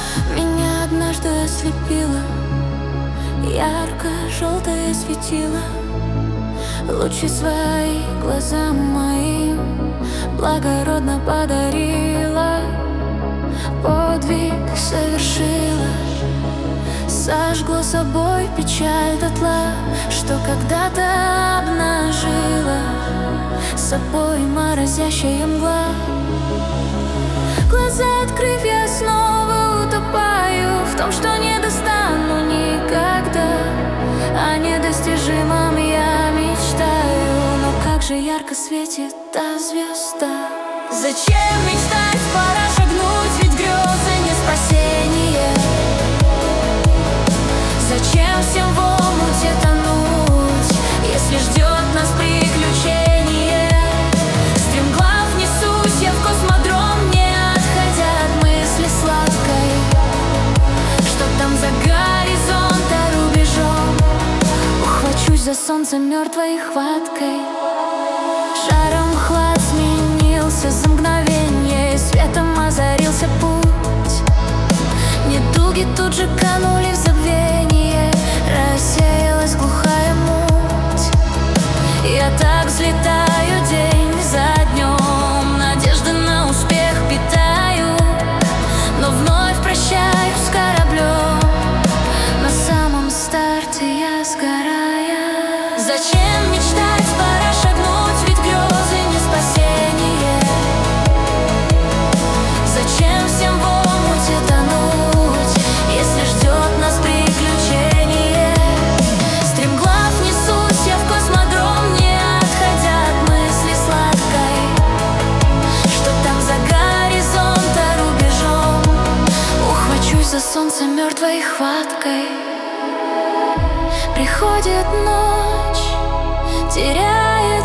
Меня однажды ослепило ярко-желтое светило. Лучи свои глазам моим благородно подарила. Подвиг совершила, сожгло собой печаль дотла, что когда-то обнажила собой морозящая мгла. Глаза открыв, я снова утопаю в том, что не достану никогда. О недостижимом я мечтаю, но как же ярко светит та звезда. Зачем мечтать, пора шагнуть, ведь грезы не спасение. Зачем всем в омуте тонуть, если ждет нас приключение? Стремглав несусь я в космодром, не отходя от мысли сладкой, что там за горизонта рубежом. Ухвачусь за солнце мертвой хваткой. Жаром хлад сменился за мгновение, и светом озарился путь. Недуги тут же канули в забвение, рассеялась глухая муть. Я так взлетаю день за днем, надежды на успех питаю, но вновь прощаюсь с кораблем. На самом старте я сгораю. Зачем мечтать, пора шагнуть, ведь грезы не спасение. Зачем всем в омуте тонуть, если ждет нас приключение? Стремглав несусь я в космодром, не отходя от мысли сладкой, что там за горизонта рубежом. Ухвачусь за солнце мертвой хваткой. Приходит ночь, теряет